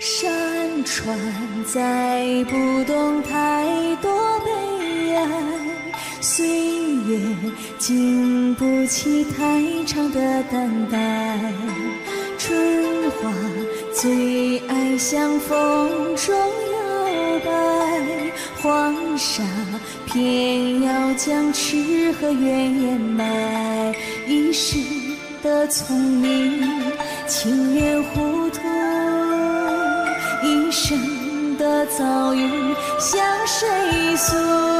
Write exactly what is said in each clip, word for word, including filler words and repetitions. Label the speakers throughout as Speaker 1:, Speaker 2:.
Speaker 1: 山川载不动太多悲哀，岁月经不起太长的等待。春花最爱向风中摇摆，黄沙偏要将痴和怨掩埋。一时的聪明，情愿糊涂，一生的遭遇向谁诉？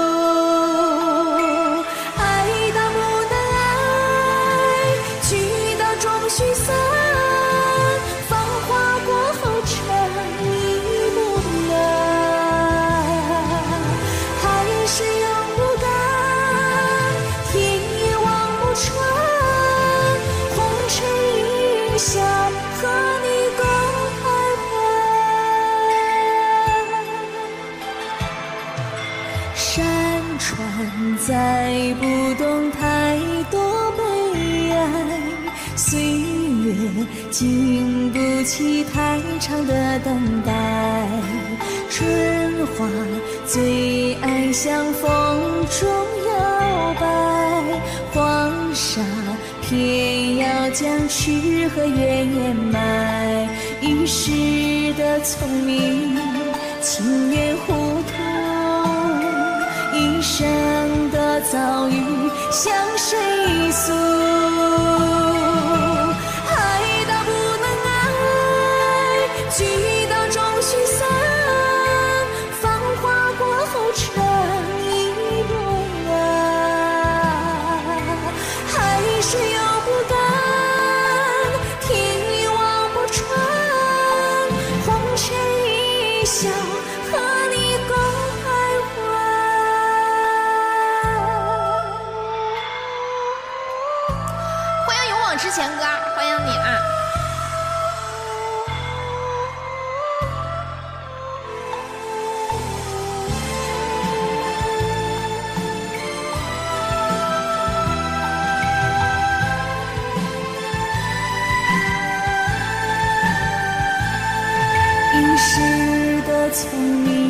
Speaker 1: 爱到不能爱，聚到终须散，芳华过后成一梦啊。海水永不干，天也望不穿，红尘一笑和你共徘徊。山川载不动太多悲哀，岁月经不起太长的等待。春花最爱向风中摇摆，黄沙偏要将痴和怨掩埋。一时的聪明，情愿糊涂，一生的遭遇向谁诉？爱到不能爱，聚到终须散，芳华过后成一梦啊。海水又不干，天也望不穿，红尘一笑和你共徘徊。
Speaker 2: 欢迎勇往直前哥，欢迎你啊！
Speaker 1: 一时的聪明，